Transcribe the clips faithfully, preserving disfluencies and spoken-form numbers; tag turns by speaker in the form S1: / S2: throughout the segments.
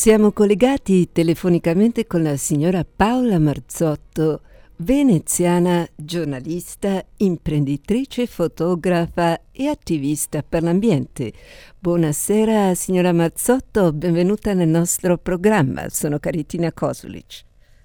S1: Siamo collegati telefonicamente con la signora Paola Marzotto, veneziana, giornalista, imprenditrice, fotografa e attivista per l'ambiente. Buonasera signora Marzotto, benvenuta nel nostro programma. Sono Caritina Kosulic.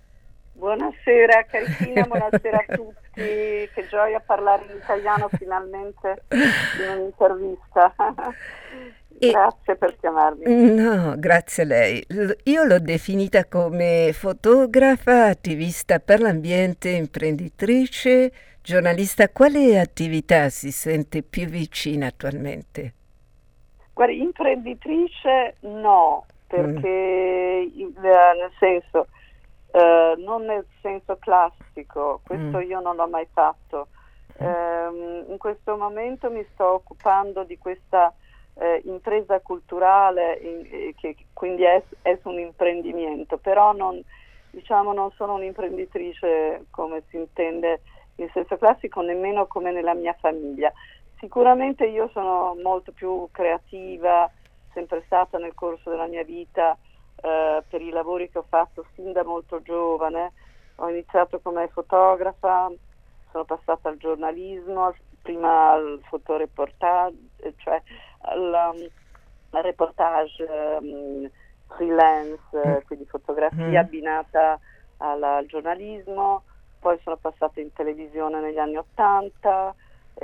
S2: Buonasera Caritina, buonasera a tutti, che gioia parlare in italiano finalmente in un'intervista. Grazie e, per chiamarmi.
S1: No, grazie a lei. L- io l'ho definita come fotografa, attivista per l'ambiente, imprenditrice, giornalista. Quale attività si sente più vicina attualmente?
S2: Guardi, imprenditrice no, perché mm. il, nel senso, eh, non nel senso classico, questo mm. io non l'ho mai fatto. Mm. Eh, in questo momento mi sto occupando di questa Eh, impresa culturale in, eh, che quindi è, è un imprendimento, però non, diciamo, non sono un'imprenditrice come si intende in senso classico, nemmeno come nella mia famiglia. Sicuramente io sono molto più creativa, sempre stata nel corso della mia vita, eh, per i lavori che ho fatto sin da molto giovane. Ho iniziato come fotografa, sono passata al giornalismo, prima al fotoreportage, cioè al, um, al reportage um, freelance, mm. quindi fotografia mm. abbinata alla, al giornalismo. Poi sono passata in televisione negli anni ottanta,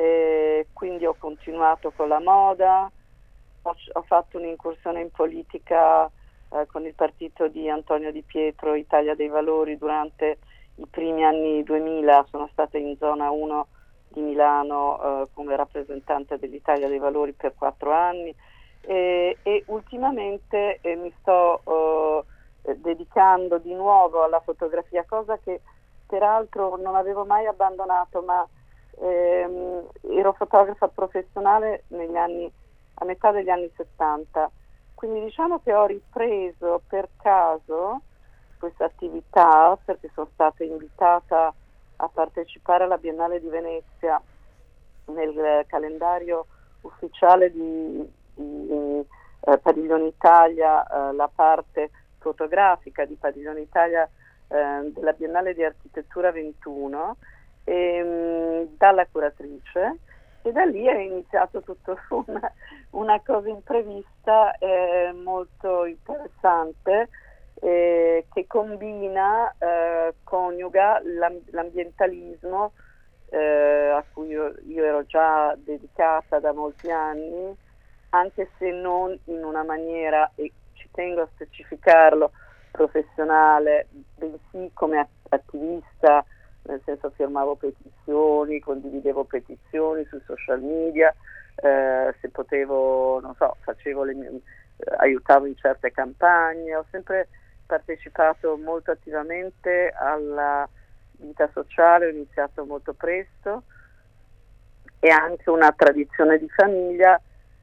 S2: e quindi ho continuato con la moda. Ho, ho fatto un'incursione in politica eh, con il partito di Antonio Di Pietro, Italia dei Valori, durante i primi anni duemila. Sono stata in zona uno di Milano eh, come rappresentante dell'Italia dei Valori per quattro anni e, e ultimamente eh, mi sto eh, dedicando di nuovo alla fotografia, cosa che peraltro non avevo mai abbandonato, ma ehm, ero fotografa professionale negli anni, a metà degli anni settanta, quindi diciamo che ho ripreso per caso questa attività perché sono stata invitata a partecipare alla Biennale di Venezia nel calendario ufficiale di, di eh, Padiglione Italia, eh, la parte fotografica di Padiglione Italia eh, della Biennale di Architettura ventuno, e, mh, dalla curatrice, e da lì è iniziato tutto una, una cosa imprevista eh, molto interessante, Eh, che combina, eh, coniuga l'am- l'ambientalismo eh, a cui io, io ero già dedicata da molti anni, anche se non in una maniera, e ci tengo a specificarlo, professionale, bensì come att- attivista, nel senso firmavo petizioni, condividevo petizioni sui social media, eh, se potevo, non so, facevo le mie, eh, aiutavo in certe campagne, ho sempre partecipato molto attivamente alla vita sociale, ho iniziato molto presto, e anche una tradizione di famiglia,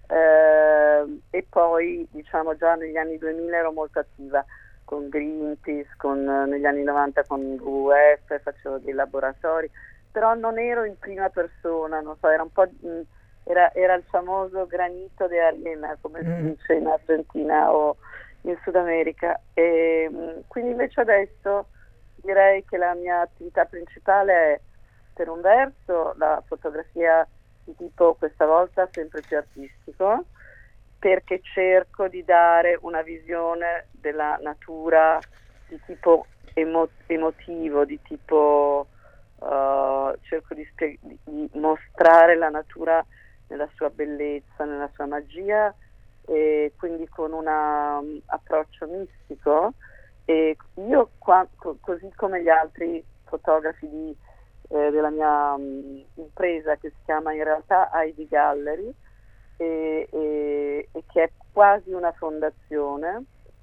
S2: eh, e poi diciamo già negli anni duemila ero molto attiva con Greenpeace, con, negli anni novanta con W W F, facevo dei laboratori, però non ero in prima persona, non so, era un po' mh, era, era il famoso granito de arena, come si dice in Argentina o in Sud America, e quindi invece adesso direi che la mia attività principale è, per un verso, la fotografia di tipo, questa volta sempre più artistico, perché cerco di dare una visione della natura di tipo emo- emotivo, di tipo uh, cerco di, spie- di mostrare la natura nella sua bellezza, nella sua magia, e quindi con un um, approccio mistico. E io qua, co- così come gli altri fotografi di, eh, della mia um, impresa, che si chiama in realtà I D Gallery, e, e, e che è quasi una fondazione.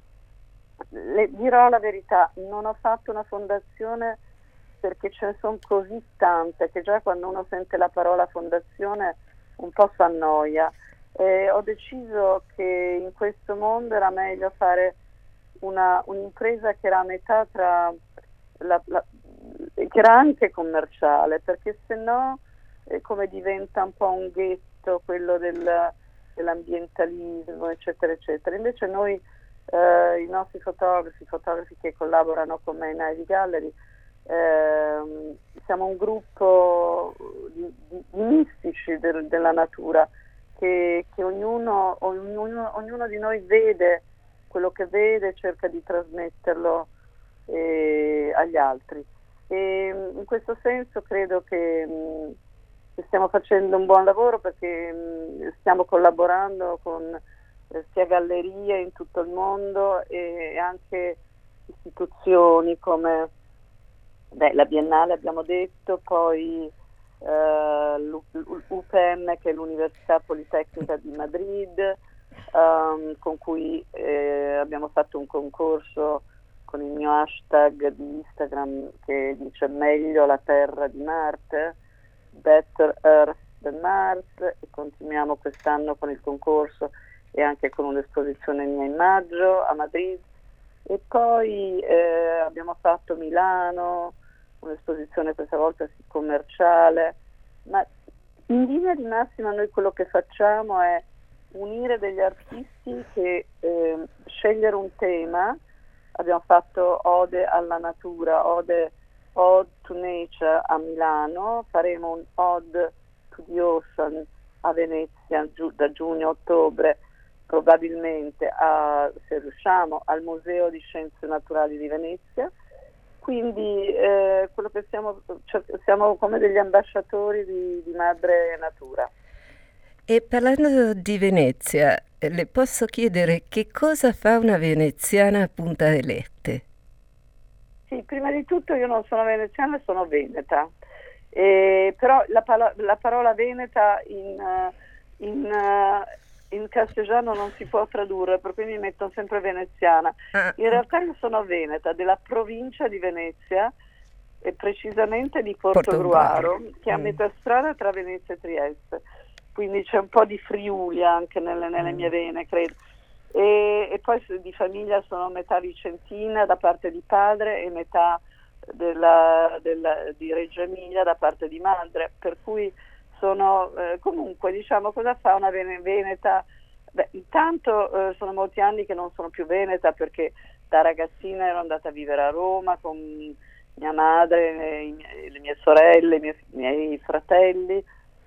S2: Le dirò la verità, non ho fatto una fondazione perché ce ne sono così tante che già quando uno sente la parola fondazione un po' si annoia. Eh, ho deciso che in questo mondo era meglio fare una, un'impresa che era a metà tra la, la, che era anche commerciale, perché se no eh, come diventa un po' un ghetto quello del, dell'ambientalismo, eccetera eccetera. Invece noi eh, i nostri fotografi, fotografi che collaborano con me in Ivy Gallery, eh, siamo un gruppo di, di, di mistici del, della natura, che, che ognuno, ognuno, ognuno di noi vede quello che vede, cerca di trasmetterlo eh, agli altri. E in questo senso credo che, mh, che stiamo facendo un buon lavoro, perché mh, stiamo collaborando con eh, sia gallerie in tutto il mondo e anche istituzioni come beh, la Biennale, abbiamo detto, poi eh, l'U P M, che è l'Università Politecnica di Madrid, um, con cui eh, abbiamo fatto un concorso con il mio hashtag di Instagram che dice meglio la terra di Marte, Better Earth than Mars, e continuiamo quest'anno con il concorso e anche con un'esposizione mia in maggio a Madrid. E poi eh, abbiamo fatto Milano, un'esposizione questa volta commerciale, ma in linea di massima noi quello che facciamo è unire degli artisti che eh, scegliere un tema. Abbiamo fatto Ode alla natura, Ode, Ode to Nature a Milano, faremo un Ode to the Ocean a Venezia giu- da giugno a ottobre, probabilmente a, se riusciamo, al Museo di Scienze Naturali di Venezia. Quindi eh, quello che siamo, cioè, siamo come degli ambasciatori di, di madre natura.
S1: E parlando di Venezia, le posso chiedere che cosa fa una veneziana a Punta del Este?
S2: Sì, prima di tutto io non sono veneziana, sono veneta, eh, però la, pala- la parola veneta in, uh, in, uh, in castigiano non si può tradurre, per cui mi metto sempre veneziana.
S1: Ah,
S2: In realtà io sono veneta, della provincia di Venezia, e precisamente di
S1: Portogruaro.
S2: Portogruaro, che è a
S1: Mm.
S2: metà strada tra Venezia e Trieste. Quindi c'è un po' di Friuli anche nelle, nelle
S1: Mm.
S2: mie vene, credo. E, e poi di famiglia sono metà vicentina da parte di padre e metà della, della, di Reggio Emilia da parte di madre, per cui sono eh, comunque, diciamo, cosa fa una vene- veneta? Beh, intanto eh, sono molti anni che non sono più veneta, perché da ragazzina ero andata a vivere a Roma con mia madre, i miei- le mie sorelle, i miei, i miei fratelli,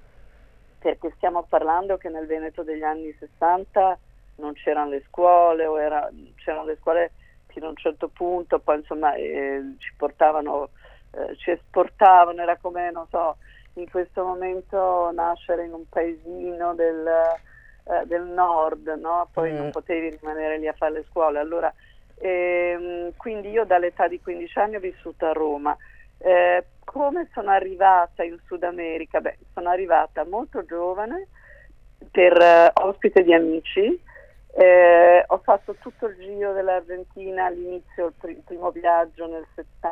S2: perché stiamo parlando che nel Veneto degli anni sessanta non c'erano le scuole, o era, c'erano le scuole fino a un certo punto, poi insomma eh, ci portavano, eh, ci esportavano, era come, non so, in questo momento nascere in un paesino del, eh, del nord, no? Poi
S1: Mm.
S2: non potevi rimanere lì a fare le scuole, allora ehm, quindi io dall'età di quindici anni ho vissuto a Roma. Eh, come sono arrivata in Sud America? Beh, sono arrivata molto giovane per eh, ospite di amici. Eh, ho fatto tutto il giro dell'Argentina all'inizio, il, pr- il primo viaggio nel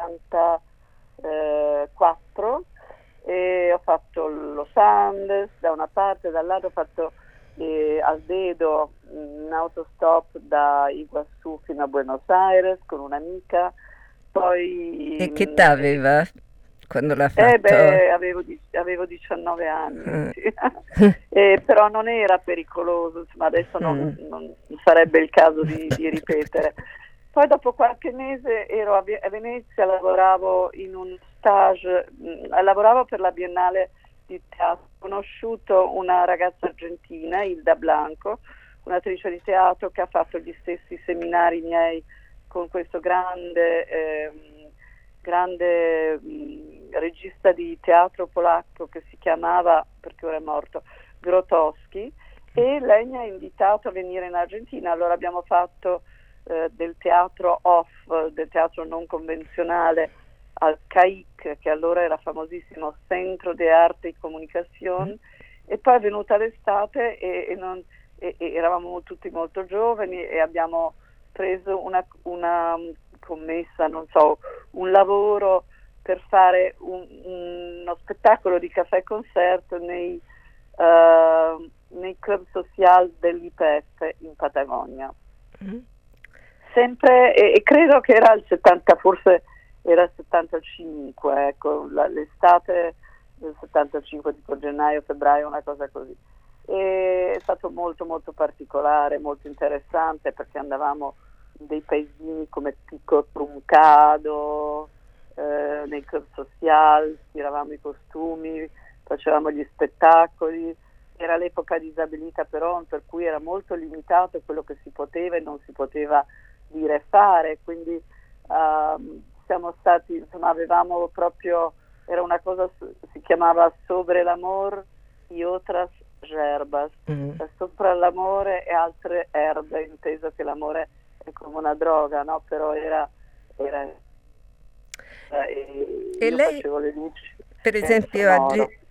S2: settantaquattro, e ho fatto Los Andes da una parte, dall'altra ho fatto eh, al dedo un autostop da Iguazú fino a Buenos Aires con un'amica. Poi
S1: E che età aveva quando l'ha
S2: eh
S1: fatto?
S2: beh, avevo, di- avevo diciannove anni,
S1: Mm.
S2: sì. Eh, però non era pericoloso, insomma, adesso non,
S1: Mm.
S2: non sarebbe il caso di, di ripetere. Poi dopo qualche mese ero a, Ve- a Venezia, lavoravo in un stage, mh, lavoravo per la Biennale di teatro. Ho conosciuto una ragazza argentina, Hilda Blanco, un'attrice di teatro che ha fatto gli stessi seminari miei con questo grande... ehm, grande mh, regista di teatro polacco che si chiamava, perché ora è morto, Grotowski, e lei mi ha invitato a venire in Argentina. Allora abbiamo fatto eh, del teatro off, del teatro non convenzionale, al C A I C, che allora era famosissimo, Centro de Arte y Comunicación, e poi è venuta l'estate e, e, non, e, e eravamo tutti molto giovani e abbiamo preso una, una commessa, non so, un lavoro per fare un, uno spettacolo di caffè concerto nei, uh, nei club social dell'I P F in Patagonia.
S1: Mm.
S2: Sempre, e, e credo che era il settanta, forse era il settantacinque, ecco, la, l'estate del settantacinque, tipo gennaio, febbraio, una cosa così. E è stato molto molto particolare, molto interessante, perché andavamo dei paesini come Pico Truncado, eh, nei club social, tiravamo i costumi, facevamo gli spettacoli. Era l'epoca di Isabelita Peron, per cui era molto limitato quello che si poteva e non si poteva dire e fare, quindi uh, siamo stati, insomma, avevamo proprio, era una cosa, si chiamava Sobre l'amor y otras yerbas,
S1: Mm.
S2: cioè sopra l'amore e altre erbe, inteso che l'amore è come una droga, no? Però era, era e
S1: E
S2: io
S1: lei,
S2: facevo le luci
S1: per
S2: e il
S1: esempio,
S2: sonoro.
S1: ade-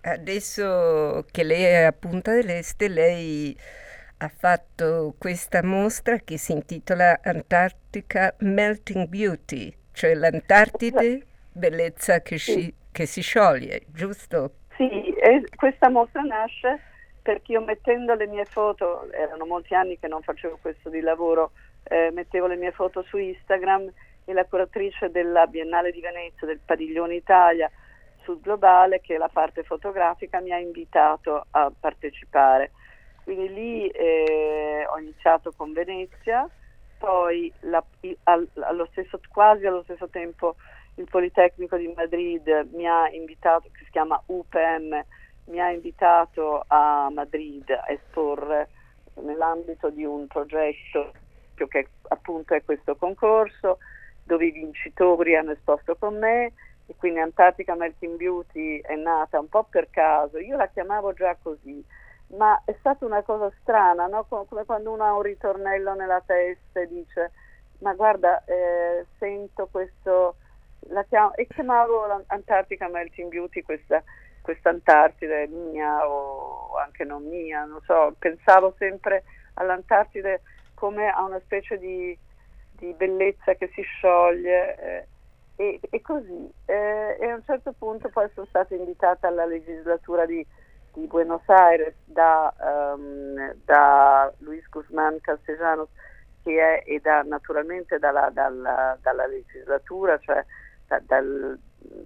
S1: adesso che lei è a Punta del Este, lei ha fatto questa mostra che si intitola Antarctica Melting Beauty, cioè l'Antartide, bellezza che,
S2: Sì.
S1: sci- che si scioglie, giusto?
S2: Sì, e questa mostra nasce perché io mettendo le mie foto, erano molti anni che non facevo questo di lavoro, eh, mettevo le mie foto su Instagram e la curatrice della Biennale di Venezia, del Padiglione Italia sul Globale, che è la parte fotografica, mi ha invitato a partecipare. Quindi lì eh, ho iniziato con Venezia, poi la, al, allo stesso, quasi allo stesso tempo il Politecnico di Madrid mi ha invitato, che si chiama U P M, mi ha invitato a Madrid a esporre nell'ambito di un progetto che appunto è questo concorso, dove i vincitori hanno esposto con me, e quindi Antarctica Melting Beauty è nata un po' per caso. Io la chiamavo già così, ma è stata una cosa strana, no? Come quando uno ha un ritornello nella testa e dice ma guarda, eh, sento questo, la chiamo, e chiamavo Antarctica Melting Beauty, questa questa Antartide mia o anche non mia, non so, pensavo sempre all'Antartide come a una specie di, di bellezza che si scioglie, eh, e, e così, eh, e a un certo punto poi sono stata invitata alla legislatura di, di Buenos Aires da, um, da Luis Guzmán Castellanos, che è, e da, naturalmente dalla, dalla, dalla legislatura, cioè da, dal,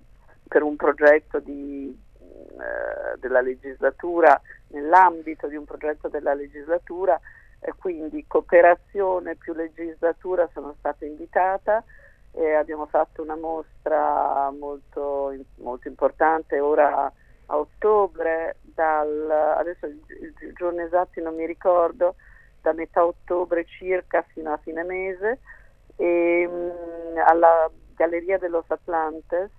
S2: per un progetto di della legislatura, nell'ambito di un progetto della legislatura, eh, quindi cooperazione più legislatura. Sono stata invitata e abbiamo fatto una mostra molto, molto importante ora a ottobre, dal, adesso il, il giorno esatto non mi ricordo, da metà ottobre circa fino a fine mese, e, mh, alla Galleria de los Atlantes,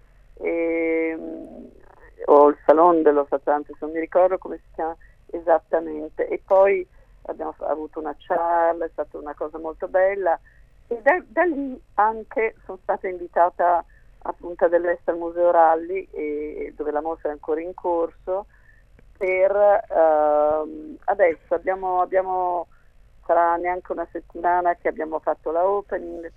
S2: e, o il Salon de los Atlantes, non mi ricordo come si chiama esattamente, e poi abbiamo avuto una charla, è stata una cosa molto bella, e da, da lì anche sono stata invitata a Punta dell'Este al Museo Ralli, e, dove la mostra è ancora in corso, per uh, adesso abbiamo, abbiamo sarà neanche una settimana che abbiamo fatto la opening,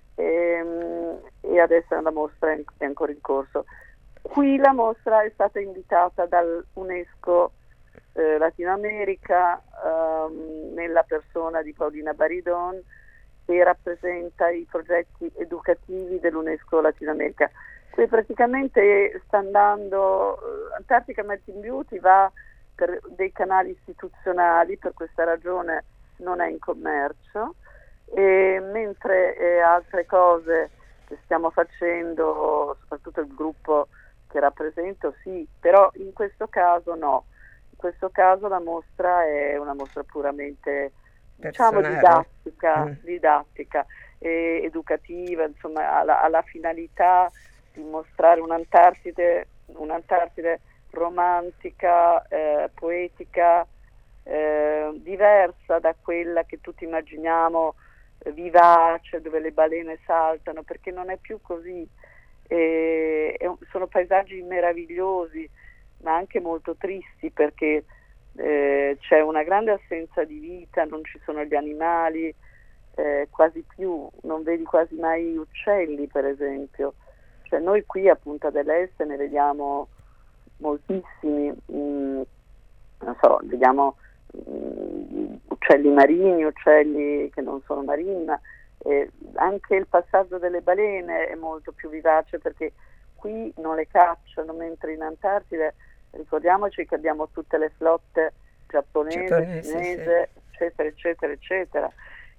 S2: e, e adesso la mostra è, è ancora in corso. Qui la mostra è stata invitata dall'UNESCO eh, Latino America, ehm, nella persona di Paulina Baridon, che rappresenta i progetti educativi dell'UNESCO Latino America. Qui praticamente sta andando, Antarctica Melting Beauty va per dei canali istituzionali, per questa ragione non è in commercio, e mentre eh, altre cose che stiamo facendo, soprattutto il gruppo che rappresento, sì, però in questo caso no. In questo caso la mostra è una mostra puramente, diciamo,
S1: Personale.
S2: didattica,
S1: Mm.
S2: didattica e educativa, insomma, ha la, ha la finalità di mostrare un'Antartide, un'Antartide romantica, eh, poetica, eh, diversa da quella che tutti immaginiamo, eh, vivace, dove le balene saltano, perché non è più così. E, e sono paesaggi meravigliosi, ma anche molto tristi, perché eh, c'è una grande assenza di vita, non ci sono gli animali, eh, quasi più, non vedi quasi mai uccelli, per esempio. Cioè, noi qui a Punta dell'Este ne vediamo moltissimi, mh, non so, vediamo mh, uccelli marini, uccelli che non sono marini, ma Eh, anche il passaggio delle balene è molto più vivace, perché qui non le cacciano, mentre in Antartide ricordiamoci che abbiamo tutte le flotte giapponese,
S1: Giapponese,
S2: cinese,
S1: sì.
S2: eccetera, eccetera, eccetera.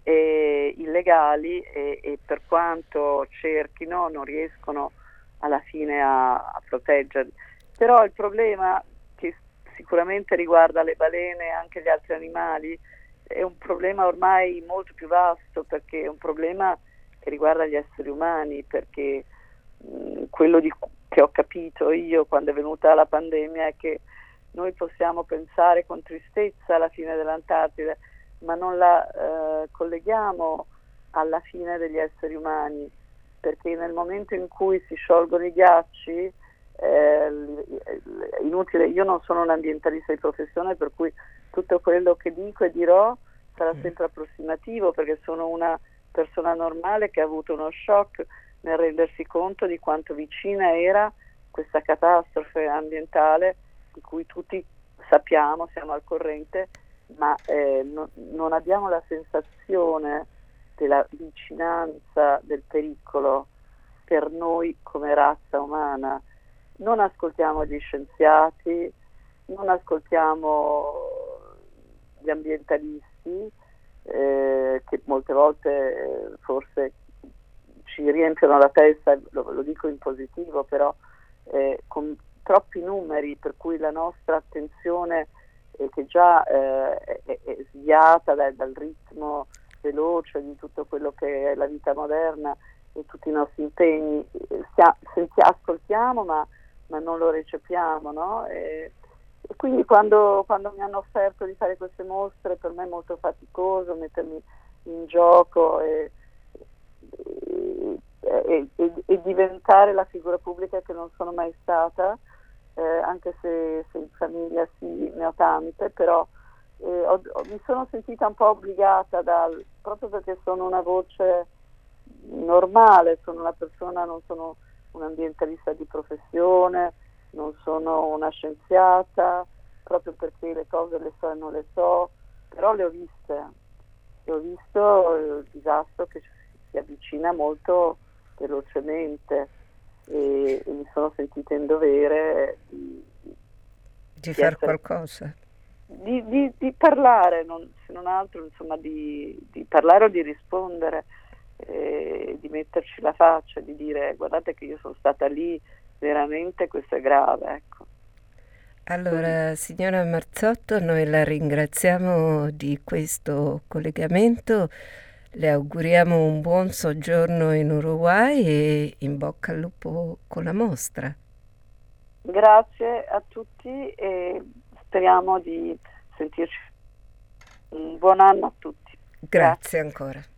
S2: e illegali e, e per quanto cerchino non riescono alla fine a, a proteggerli. Però il problema, che sicuramente riguarda le balene e anche gli altri animali, è un problema ormai molto più vasto, perché è un problema che riguarda gli esseri umani, perché mh, quello di, che ho capito io quando è venuta la pandemia è che noi possiamo pensare con tristezza alla fine dell'Antartide, ma non la eh, colleghiamo alla fine degli esseri umani, perché nel momento in cui si sciolgono i ghiacci, eh, inutile, io non sono un ambientalista di professione, per cui tutto quello che dico e dirò sarà sempre approssimativo, perché sono una persona normale che ha avuto uno shock nel rendersi conto di quanto vicina era questa catastrofe ambientale di cui tutti sappiamo, siamo al corrente, ma eh, no, non abbiamo la sensazione della vicinanza del pericolo per noi come razza umana. Non ascoltiamo gli scienziati, non ascoltiamo gli ambientalisti, eh, che molte volte eh, forse ci riempiono la testa, lo, lo dico in positivo, però eh, con troppi numeri, per cui la nostra attenzione eh, che già eh, è, è sviata dal, dal ritmo veloce di tutto quello che è la vita moderna e tutti i nostri impegni, eh, stia, senti, ascoltiamo ma, ma non lo recepiamo, no? E, e quindi quando, quando mi hanno offerto di fare queste mostre, per me è molto faticoso mettermi in gioco e, e, e, e, e diventare la figura pubblica che non sono mai stata, eh, anche se, se in famiglia sì, ne ho tante, però eh, ho, ho, mi sono sentita un po' obbligata, dal, proprio perché sono una voce normale, sono una persona, non sono un ambientalista di professione, non sono una scienziata, proprio perché le cose le so e non le so, però le ho viste, e ho visto il disastro che si avvicina molto velocemente e, e mi sono sentita in dovere di,
S1: di,
S2: di
S1: far
S2: essere,
S1: qualcosa.
S2: Di, di, di parlare, non, se non altro, insomma, di, di parlare o di rispondere, eh, di metterci la faccia, di dire guardate che io sono stata lì, veramente questo è grave, ecco.
S1: Allora, signora Marzotto, noi la ringraziamo di questo collegamento, le auguriamo un buon soggiorno in Uruguay e in bocca al lupo con la mostra.
S2: Grazie a tutti e speriamo di sentirci. Un buon anno a tutti.
S1: Grazie, Grazie ancora.